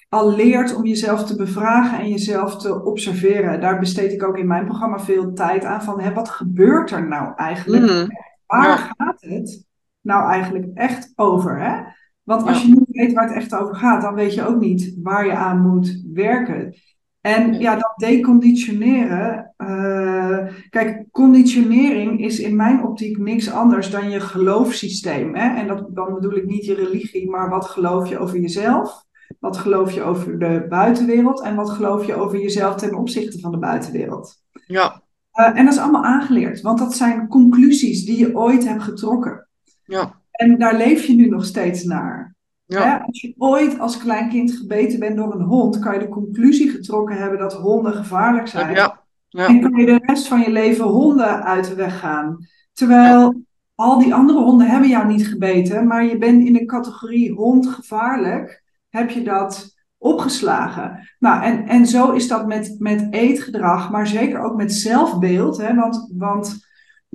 al leert om jezelf te bevragen en jezelf te observeren. Daar besteed ik ook in mijn programma veel tijd aan van, hè, wat gebeurt er nou eigenlijk? Mm. Waar Ja, gaat het nou eigenlijk echt over? Hè? Want als je ja, niet weet waar het echt over gaat, dan weet je ook niet waar je aan moet werken. En nee, ja, dat deconditioneren. eh, kijk, conditionering is in mijn optiek niks anders dan je geloofssysteem. Hè? En dat, dan bedoel ik niet je religie, maar wat geloof je over jezelf? Wat geloof je over de buitenwereld? En wat geloof je over jezelf ten opzichte van de buitenwereld? ja, Uh, en dat is allemaal aangeleerd, want dat zijn conclusies die je ooit hebt getrokken. ja, En daar leef je nu nog steeds naar. Hè? ja, Als je ooit als klein kind gebeten bent door een hond, kan je de conclusie getrokken hebben dat honden gevaarlijk zijn. ja, ja, En kan je de rest van je leven honden uit de weg gaan. ja, Terwijl al die andere honden hebben jou niet gebeten, maar je bent in de categorie hond gevaarlijk, heb je dat opgeslagen. Nou, en, en zo is dat met, met eetgedrag, maar zeker ook met zelfbeeld. Hè? Want, want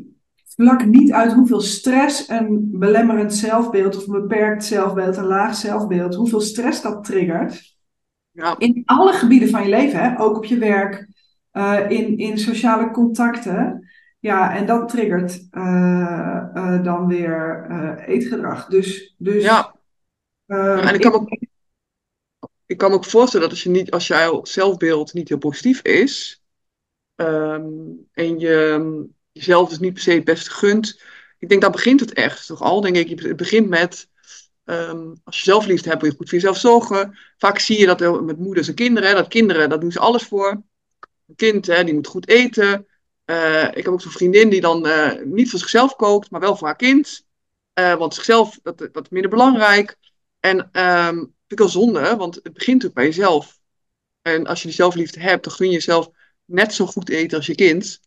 vlak niet uit hoeveel stress een belemmerend zelfbeeld of een beperkt zelfbeeld, een laag zelfbeeld, hoeveel stress dat triggert. ja, In alle gebieden van je leven, hè? Ook op je werk, uh, in, in sociale contacten. Ja, en dat triggert uh, uh, dan weer uh, eetgedrag. Dus, dus ja. Ja, en um, ik kan me ook, ik, ik kan me ook voorstellen dat als je niet, als jouw zelfbeeld niet heel positief is, ehm, en je jezelf dus niet per se het beste gunt, ik denk dat begint het echt. Toch al, denk ik, het begint met, ehm, als je zelfliefde hebt, wil je goed voor jezelf zorgen. Vaak zie je dat er met moeders en kinderen, hè, dat kinderen, daar doen ze alles voor. Een kind, hè, die moet goed eten. Eh, ik heb ook zo'n vriendin die dan eh, niet voor zichzelf kookt, maar wel voor haar kind. Eh, want zichzelf, dat, dat is minder belangrijk. En ehm vind ik wel zonde, want het begint ook bij jezelf. En als je die zelfliefde hebt, dan gun je jezelf net zo goed eten als je kind.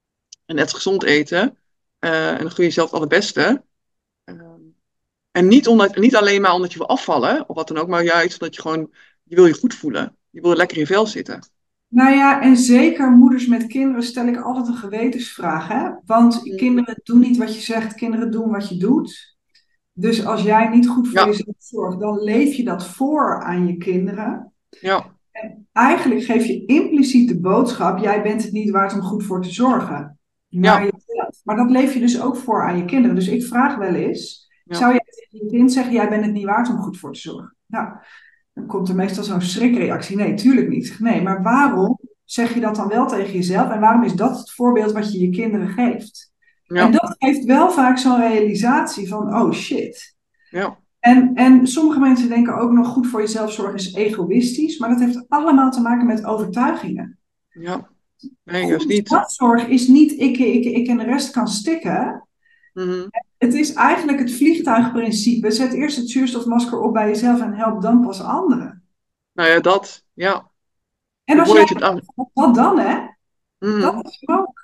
En net zo gezond eten. Eh, en dan gun je jezelf het allerbeste. Ehm, en niet, omdat, niet alleen maar omdat je wil afvallen, of wat dan ook, maar juist omdat je gewoon, je wil je goed voelen. Je wil lekker in je vel zitten. nou ja, en zeker moeders met kinderen stel ik altijd een gewetensvraag. Hè? Want Mm. kinderen doen niet wat je zegt, kinderen doen wat je doet. Dus als jij niet goed voor Ja, jezelf zorgt, dan leef je dat voor aan je kinderen. ja, Eigenlijk geef je impliciet de boodschap, jij bent het niet waard om goed voor te zorgen. Naar ja, jezelf. Maar dat leef je dus ook voor aan je kinderen. Dus ik vraag wel eens, ja, zou jij tegen je kind zeggen, jij bent het niet waard om goed voor te zorgen? Nou, dan komt er meestal zo'n schrikreactie. Nee, tuurlijk niet. Nee, maar waarom zeg je dat dan wel tegen jezelf? En waarom is dat het voorbeeld wat je je kinderen geeft? En ja, dat geeft wel vaak zo'n realisatie van, oh shit. ja, En, en sommige mensen denken ook nog goed voor jezelf zorgen is egoïstisch, maar dat heeft allemaal te maken met overtuigingen. ja. Nee, juist Goede niet. zelfzorg is niet ik, ik, ik en de rest kan stikken. Mhm. Het is eigenlijk het vliegtuigprincipe. Zet eerst het zuurstofmasker op bij jezelf en help dan pas anderen. Nou ja, dat, ja. En Ik als mooi jij, dat je het aan. wat dan hè? Mhm. Dat is ook.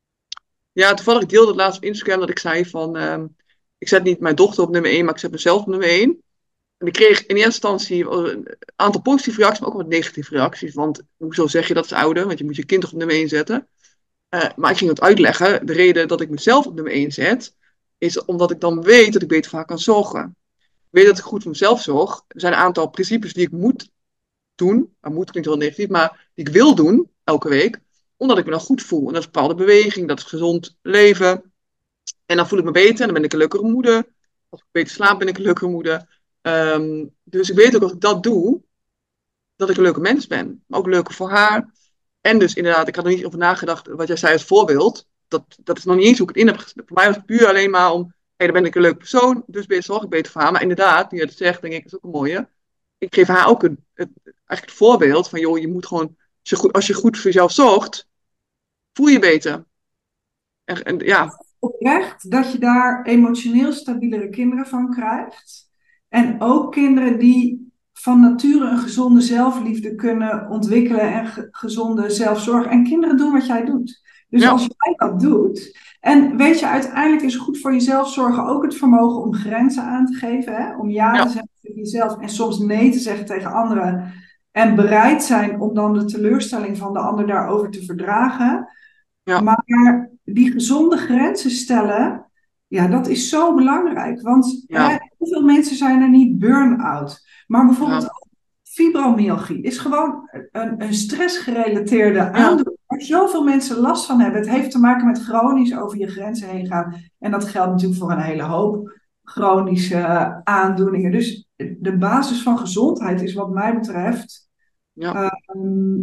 Ja, toevallig ik deelde het laatst op Instagram dat ik zei van, ehm, ik zet niet mijn dochter op nummer één, maar ik zet mezelf op nummer één. En ik kreeg in eerste instantie een aantal positieve reacties, maar ook wat negatieve reacties. Want hoezo zeg je dat is ouder? Want je moet je kind toch op nummer één zetten. Eh, maar ik ging het uitleggen. De reden dat ik mezelf op nummer één zet, is omdat ik dan weet dat ik beter voor haar kan zorgen. Ik weet dat ik goed voor mezelf zorg. Er zijn een aantal principes die ik moet doen. Maar moet klinkt heel negatief, maar die ik wil doen elke week. Omdat ik me dan goed voel. En dat is een bepaalde beweging, dat is gezond leven. En dan voel ik me beter en dan ben ik een leukere moeder. Als ik beter slaap, ben ik een leukere moeder. Ehm, dus ik weet ook als ik dat doe, dat ik een leuke mens ben. Maar ook leuker voor haar. En dus inderdaad, ik had er niet over nagedacht, wat jij zei als voorbeeld. Dat, dat is nog niet eens hoe ik het in heb gezet. Voor mij was het puur alleen maar om, hé, dan ben ik een leuk persoon, dus ben, zorg ik beter voor haar. Maar inderdaad, nu je het zegt, denk ik, dat is ook een mooie. Ik geef haar ook een, het, eigenlijk het voorbeeld van, joh, je moet gewoon, als je goed, als je goed voor jezelf zorgt, voel je beter. En, en ja, Oprecht dat je daar emotioneel stabielere kinderen van krijgt. En ook kinderen die van nature een gezonde zelfliefde kunnen ontwikkelen en ge- gezonde zelfzorg. En kinderen doen wat jij doet. Dus als ja, jij dat doet. En weet je, uiteindelijk is goed voor jezelf zorgen ook het vermogen om grenzen aan te geven. Hè? Om ja te ja, zeggen tegen jezelf en soms nee te zeggen tegen anderen. En bereid zijn om dan de teleurstelling van de ander daarover te verdragen. ja, Maar die gezonde grenzen stellen, ja, dat is zo belangrijk. Want hè, ja, hoeveel mensen zijn er niet burn-out? Maar bijvoorbeeld ja, ook fibromyalgie is gewoon een, een stressgerelateerde Ja, aandoening waar zoveel mensen last van hebben. Het heeft te maken met chronisch over je grenzen heen gaan. En dat geldt natuurlijk voor een hele hoop chronische aandoeningen. Dus de basis van gezondheid is wat mij betreft ja. ehm,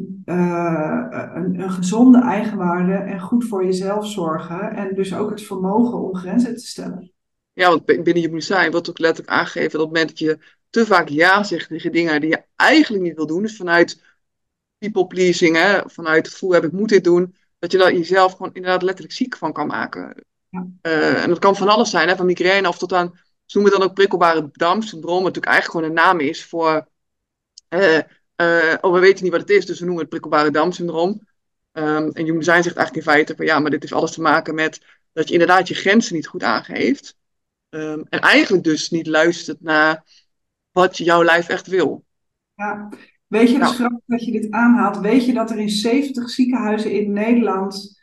eh, een, een gezonde eigenwaarde en goed voor jezelf zorgen. En dus ook het vermogen om grenzen te stellen. Ja, want b- binnen je medicijn wordt ook letterlijk aangegeven dat op het moment dat je te vaak ja zegt tegen dingen die je eigenlijk niet wil doen, dus vanuit people pleasing, hè, vanuit het gevoel heb ik moet dit doen, dat je daar jezelf gewoon inderdaad letterlijk ziek van kan maken. Ja. Eh, en dat kan van alles zijn, hè, van migraine of tot aan, ze noemen het dan ook prikkelbare darmsyndroom, wat natuurlijk eigenlijk gewoon een naam is voor, eh, eh, oh we weten niet wat het is, dus we noemen het prikkelbare darmsyndroom. Um, en je medicijn zegt eigenlijk in feite van ja, maar dit heeft alles te maken met dat je inderdaad je grenzen niet goed aangeeft. Um, en eigenlijk dus niet luistert naar wat jouw lijf echt wil. Ja. Weet je, het is Nou, grappig dat je dit aanhaalt. Weet je dat er in zeventig ziekenhuizen in Nederland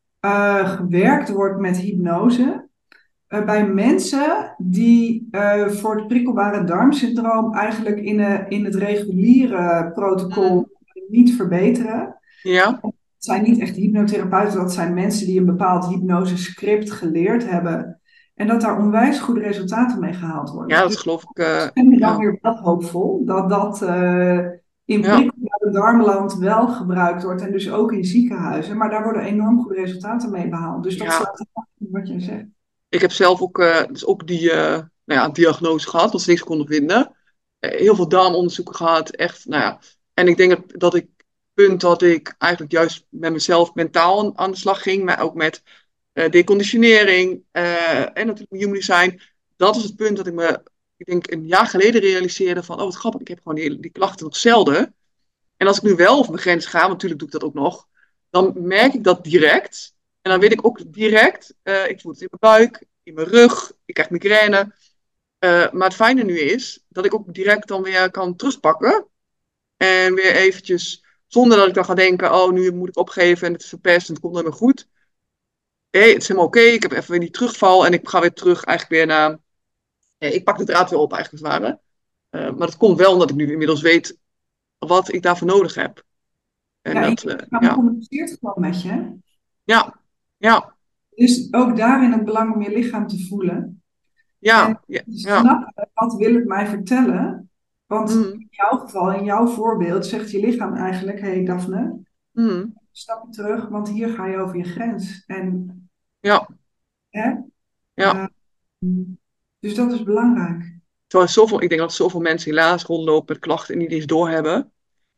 eh, gewerkt wordt met hypnose? Eh, bij mensen die eh, voor het prikkelbare darmsyndroom eigenlijk in, eh, in het reguliere mm, protocol niet verbeteren. ja, Het zijn niet echt hypnotherapeuten, dat zijn mensen die een bepaald hypnosescript geleerd hebben. En dat daar onwijs goede resultaten mee gehaald ja, worden. dat Dus geloof ik. Uh, ik ben dan ja, weer wel hoopvol dat dat eh, in ja, prikkelbare darmland wel gebruikt wordt. En dus ook in ziekenhuizen. Maar daar worden enorm goede resultaten mee behaald. Dus dat ja. slaat aan wat jij zegt. Ik heb zelf ook, uh, dus ook die uh, nou ja, diagnose gehad, dat ze niks konden vinden. Uh, heel veel darmonderzoeken gehad, echt, nou ja. En ik denk dat, dat ik, punt dat ik eigenlijk juist met mezelf mentaal aan, aan de slag ging, maar ook met uh, deconditionering uh, en natuurlijk human design. Dat is het punt dat ik me, ik denk een jaar geleden realiseerde van, oh wat grappig, ik heb gewoon die, die klachten nog zelden. En als ik nu wel over mijn grens ga, want natuurlijk doe ik dat ook nog, dan merk ik dat direct. En dan weet ik ook direct, uh, ik voel het in mijn buik, in mijn rug, ik krijg migraine. Uh, maar het fijne nu is dat ik ook direct dan weer kan terugpakken. En weer eventjes, zonder dat ik dan ga denken, oh nu moet ik opgeven en het is verpest en het komt nooit meer goed. Hé, hey, het is helemaal oké, okay, ik heb even weer die terugval en ik ga weer terug eigenlijk weer naar, hey, ik pak de draad weer op eigenlijk als het ware. Uh, maar dat komt wel omdat ik nu inmiddels weet wat ik daarvoor nodig heb. En Ja, en dat, je uh, lichaam ja, communiceert gewoon met je. ja, ja, Dus ook daarin het belang om je lichaam te voelen. En ja, ja, te ja, snappen, wat wil het mij vertellen? Want mm, in jouw geval, in jouw voorbeeld, zegt je lichaam eigenlijk: hé hey Daphne, mm, stap je terug, want hier ga je over je grens. En, ja, hè? ja. eh, dus dat is belangrijk. Terwijl zoveel, ik denk dat zoveel mensen helaas rondlopen met klachten en niet eens doorhebben.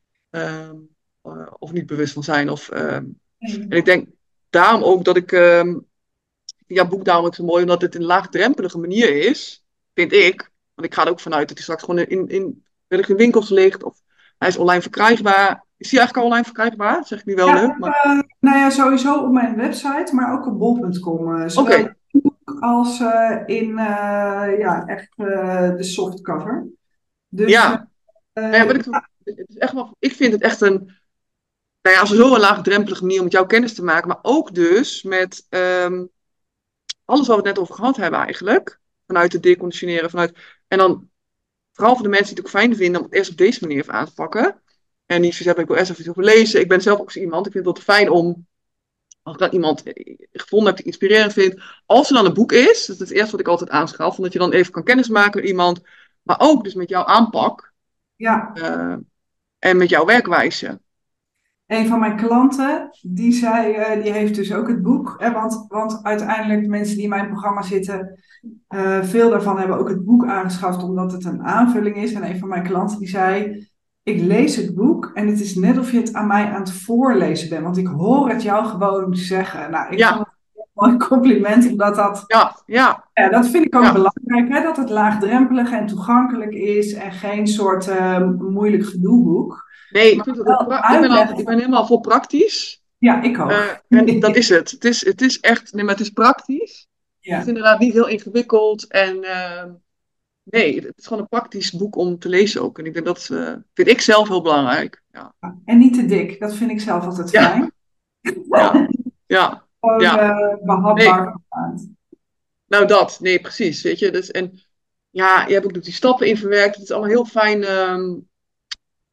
Um, uh, of niet bewust van zijn. Of, um, Nee. en ik denk daarom ook dat ik um, ja, boek daarom ook zo mooi, omdat het een laagdrempelige manier is, vind ik. Want ik ga er ook vanuit dat hij straks gewoon in, in, in winkels ligt. Of hij is online verkrijgbaar. Is hij eigenlijk al online verkrijgbaar? Dat zeg ik nu wel Ja, leuk. Maar... uh, nou ja, sowieso op mijn website, maar ook op bol punt com. Uh, Oké, zowel okay. als uh, in uh, ja, echt uh, de softcover. Dus Ja. uh, Nou ja, wat ik, het is echt wel, ik vind het echt een, nou ja, sowieso een laagdrempelige manier om met jou kennis te maken. Maar ook dus met um, alles wat we het net over gehad hebben eigenlijk. Vanuit het deconditioneren, vanuit... En dan vooral voor de mensen die het ook fijn vinden om het eerst op deze manier even aan te pakken. En die zoiets hebben, ik wil eerst even iets over lezen. Ik ben zelf ook zo iemand. Ik vind het fijn om, als ik dan iemand gevonden heb die inspirerend vindt. Als er dan een boek is, dat is het eerste wat ik altijd aanschaf. Omdat je dan even kan kennismaken met iemand. Maar ook dus met jouw aanpak. ja, Uh, en met jouw werkwijze. een van mijn klanten, die zei, uh, die heeft dus ook het boek. Hè, want, want uiteindelijk de mensen die in mijn programma zitten, uh, veel daarvan hebben ook het boek aangeschaft omdat het een aanvulling is. En een van mijn klanten die zei, ik lees het boek en het is net of je het aan mij aan het voorlezen bent. Want ik hoor het jou gewoon zeggen. Nou, ik Ja. vond het een mooi compliment, omdat dat... Ja, ja. Ja, dat vind ik ook Ja. belangrijk, hè, dat het laagdrempelig en toegankelijk is en geen soort uh, moeilijk gedoeboek. Nee, ik, vind het ook pra- ik, ben al, ik ben helemaal voor praktisch. Ja, ik ook. Uh, en dat is het. Het is, het is echt, nee, maar het is praktisch. Ja. Het is inderdaad niet heel ingewikkeld. En uh, nee, het is gewoon een praktisch boek om te lezen ook. En ik denk dat uh, vind ik zelf heel belangrijk. Ja. En niet te dik, dat vind ik zelf altijd Ja. fijn. Ja, ja. Gewoon ja. uh, behapbaar. Nee. Nou dat, nee precies. Weet je, dus, en ja, je hebt ook die stappen in verwerkt. Het is allemaal heel fijn. Um,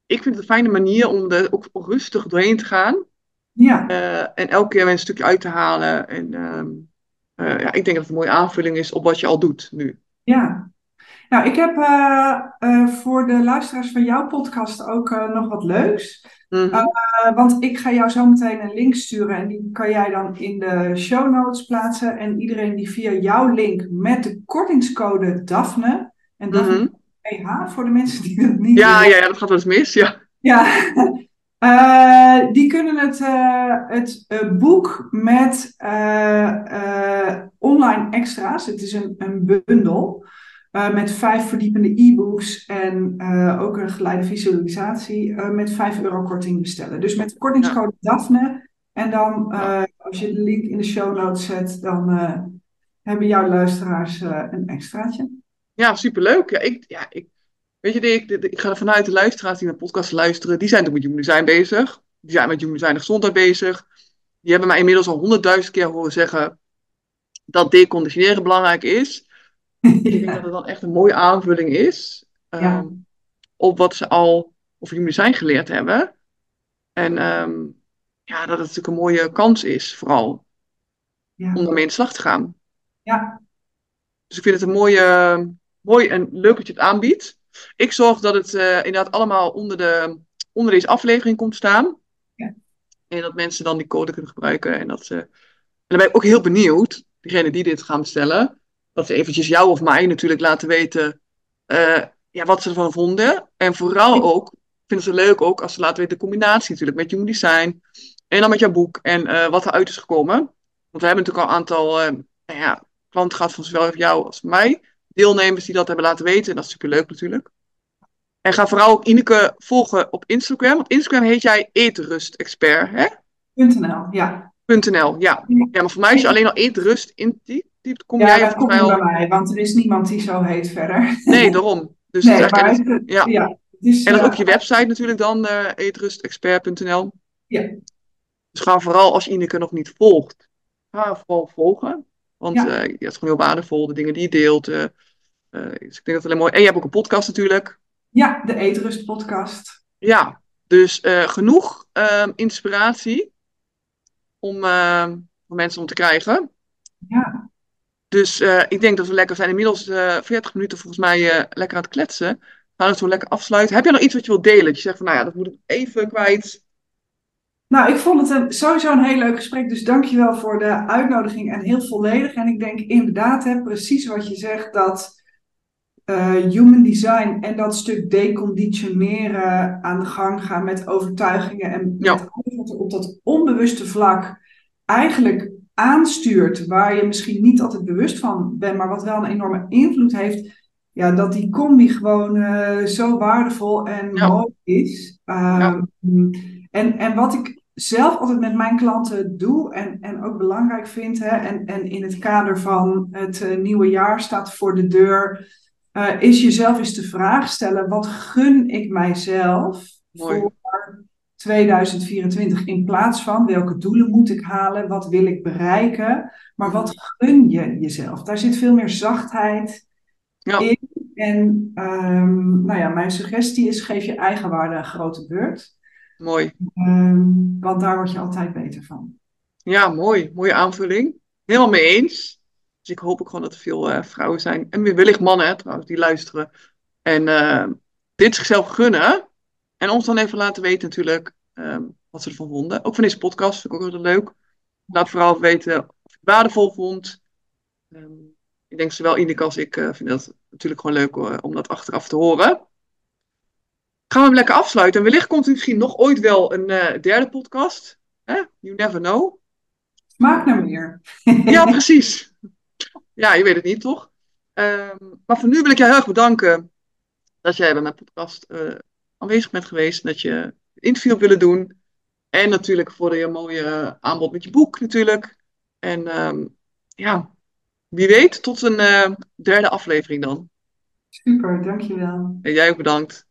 ik vind het een fijne manier om er ook rustig doorheen te gaan. Ja, Uh, en elke keer weer een stukje uit te halen. En um, uh, ja, ik denk dat het een mooie aanvulling is op wat je al doet nu. ja. Nou, ik heb eh, eh, voor de luisteraars van jouw podcast ook eh, nog wat leuks. Mm-hmm. Uh, want ik ga jou zo meteen een link sturen en die kan jij dan in de show notes plaatsen. En iedereen die via jouw link met de kortingscode Daphne, en Daphne Mm-hmm. E H voor de mensen die dat niet Ja, willen. ja, ja, dat gaat wel eens mis, ja. Ja, uh, die kunnen het, uh, het uh, boek met uh, uh, online extra's. Het is een, een bundel uh, met vijf verdiepende e-books en uh, ook een geleide visualisatie uh, met vijf euro korting bestellen. Dus met de kortingscode ja. Daphne. En dan, uh, ja. als je de link in de show notes zet, dan uh, hebben jouw luisteraars uh, een extraatje. Ja, superleuk. Ja, ik, ja, ik, weet je, ik, ik ga ervan uit de luisteraars die mijn podcast luisteren, die zijn toch met Human Design bezig. Die zijn met Human Design en gezondheid bezig. Die hebben mij inmiddels al honderdduizend keer horen zeggen dat deconditioneren belangrijk is. Ja. Ik denk dat het dan echt een mooie aanvulling is um, ja. op wat ze al over Human Design geleerd hebben. En um, ja, dat het natuurlijk een mooie kans is, vooral, ja. om daarmee in de slag te gaan. Ja. Dus ik vind het een mooie, mooi en leuk dat je het aanbiedt. Ik zorg dat het uh, inderdaad allemaal onder, de, onder deze aflevering komt staan. Ja. En dat mensen dan die code kunnen gebruiken. En, dat ze... en dan ben ik ook heel benieuwd, degene die dit gaan bestellen, dat ze eventjes jou of mij natuurlijk laten weten uh, ja, wat ze ervan vonden. En vooral ook, vinden ze leuk ook als ze laten weten de combinatie natuurlijk met Human Design. En dan met jouw boek en uh, wat eruit is gekomen. Want we hebben natuurlijk al een aantal uh, nou ja, klanten gehad van zowel jou als van mij. Deelnemers die dat hebben laten weten. En dat is superleuk natuurlijk. En ga vooral ook Ineke volgen op Instagram. Want Instagram heet jij Eetrust-expert, hè? .nl, ja. .nl, ja. Ja, maar voor mij als je alleen al Eetrust intypt, kom ja, jij dat komt wel... bij mij, want er is niemand die zo heet verder. Nee, daarom. Dus nee, het, maar het, het, ja. ja, dus, en dan uh, ook je website natuurlijk dan, uh, eetrustexpert punt n l. Ja. Dus ga vooral, als je Ineke nog niet volgt, ga vooral volgen. Want ja. uh, je hebt gewoon heel waardevol, de dingen die je deelt. Uh, uh, dus ik denk dat het alleen mooi... En je hebt ook een podcast natuurlijk. Ja, de Eetrust podcast. Ja, dus uh, genoeg uh, inspiratie om uh, voor mensen om te krijgen. Ja. Dus uh, ik denk dat we lekker zijn. Inmiddels uh, veertig minuten volgens mij uh, lekker aan het kletsen. We gaan het zo lekker afsluiten. Heb je nog iets wat je wilt delen? Dat je zegt van, nou ja, dat moet ik even kwijt. Nou, ik vond het een, sowieso een heel leuk gesprek. Dus dankjewel voor de uitnodiging en heel volledig. En ik denk inderdaad, hè, precies wat je zegt, dat uh, human design en dat stuk deconditioneren aan de gang gaan met overtuigingen en Ja. met alles wat er op dat onbewuste vlak eigenlijk aanstuurt, waar je misschien niet altijd bewust van bent, maar wat wel een enorme invloed heeft. Ja, dat die combi gewoon uh, zo waardevol en Ja. mooi is. Uh, ja. en, en wat ik zelf altijd met mijn klanten doe en, en ook belangrijk vind, hè, en, en in het kader van het uh, nieuwe jaar staat voor de deur, uh, is jezelf eens de vraag stellen, wat gun ik mijzelf Mooi. voor tweeduizend vierentwintig in plaats van welke doelen moet ik halen, wat wil ik bereiken, maar wat gun je jezelf? Daar zit veel meer zachtheid ja. in. En um, nou ja, mijn suggestie is, geef je eigenwaarde een grote beurt. Mooi. Um, want daar word je altijd beter van. Ja, mooi. Mooie aanvulling. Helemaal mee eens. Dus ik hoop ook gewoon dat er veel uh, vrouwen zijn. En wellicht mannen, hè, trouwens, die luisteren. En uh, dit zichzelf gunnen. En ons dan even laten weten natuurlijk um, wat ze ervan vonden. Ook van deze podcast, vind ik ook heel leuk. Laat vooral weten of je het waardevol vond. Um, ik denk zowel Ineke als ik uh, vind dat natuurlijk gewoon leuk uh, om dat achteraf te horen. Gaan we hem lekker afsluiten. En wellicht komt er misschien nog ooit wel een uh, derde podcast. Eh? You never know. Maak naar meer. Ja, precies. Ja, je weet het niet, toch? Um, maar voor nu wil ik jou heel erg bedanken dat jij bij mijn podcast uh, aanwezig bent geweest. Dat je een interview hebt willen doen. En natuurlijk voor je mooie aanbod met je boek natuurlijk. En um, ja, wie weet tot een uh, derde aflevering dan. Super, dankjewel. En jij ook bedankt.